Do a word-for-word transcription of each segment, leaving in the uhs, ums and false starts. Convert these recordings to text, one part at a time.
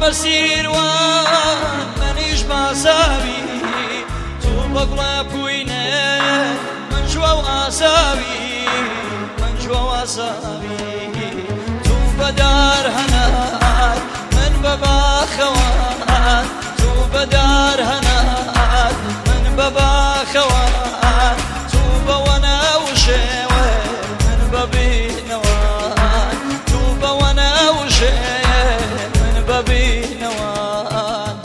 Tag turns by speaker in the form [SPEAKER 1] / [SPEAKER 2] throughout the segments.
[SPEAKER 1] بەسیروان منیش باساوی تو بەگوڵە بووینێ من جوە و ئاساوی من جوە و ئاساوی تو بەدار هەنار من بە باخەوان تو بەدار هەنار من بە باخەوان تو بەوە ناوشێوە من بەبینەوان تو بەوە ناوشێ من بەبینەوان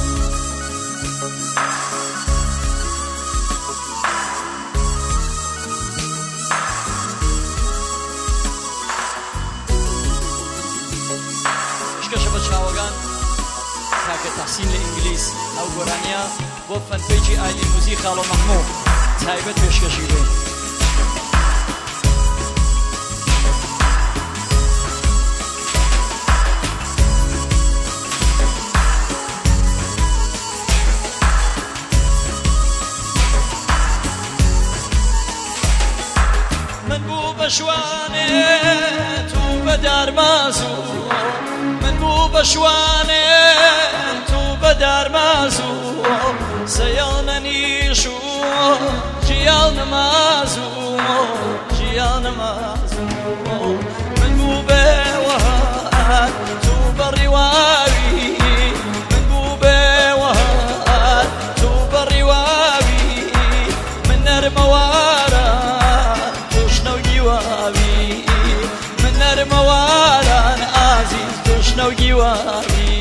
[SPEAKER 1] شکەشە بە چاوەگان کاکە تەحسین لە ئینگلیس ئەو گۆرانیە بۆ فەنپێکی ئایلی موزیک خاڵۆ مەحموود تایبەت پێشکەشی بێ من بوو بە شوانێ تو بەدار مازوو من بوو بە شوانێ تو بەدار مازوو سەیاڵ نەنیشوو ژیاڵ نەمازوو ژیاڵ نەمازوو من بوو بێوەهات تو بەڕیواوی من بوو بێوەهات تو بەڕیواوی من نەرمەوارە من نەرمەواران ئازیز دوشنە و گیواری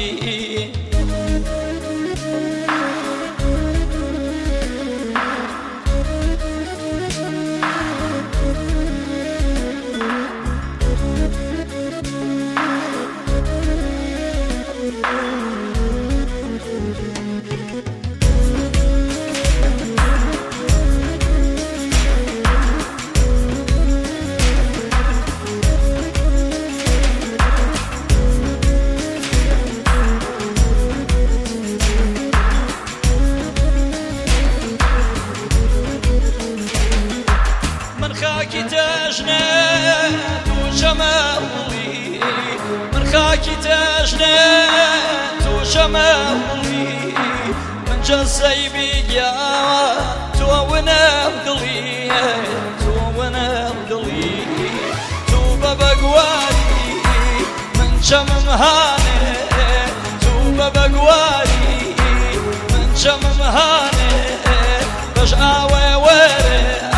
[SPEAKER 1] خاکی تەژنێ تو شەمەوڵی من خاکی تەژنێ تو شەمەوڵی من جەسەی بیگیاوە تۆ ونەم دڵی تۆ ونەم دڵی تو بە بەگواری من چەمم هانێ تو بە بەگواری من چەمم هانێ بەش ئاوێ وەرێ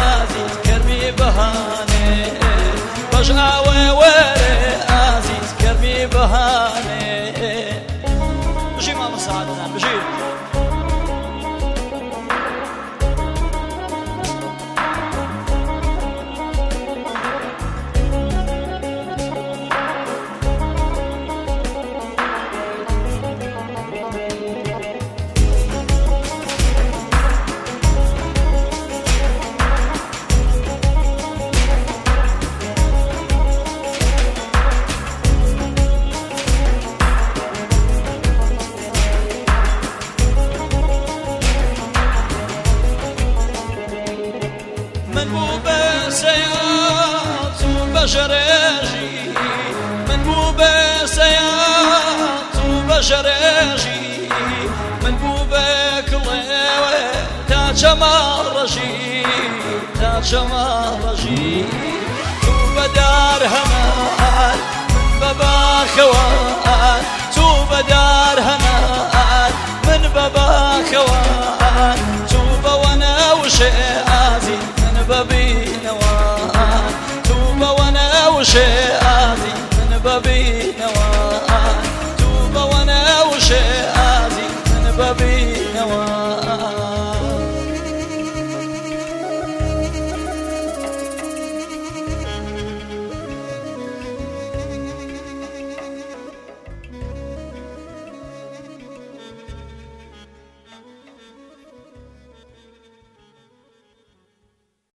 [SPEAKER 1] بهانه باش آوه وره عزیز کرمی بهانه بشی ماما سعادتان بشی من بوو بە سەیات و بەژەرێژی من بوو بە سەیات و بەژەرێژی من بوو بە کڵێوێ تا چەماڕەژی تا چەماڕەژی تو بەدار هەمان من بە باخەوان تو بەدار هەمان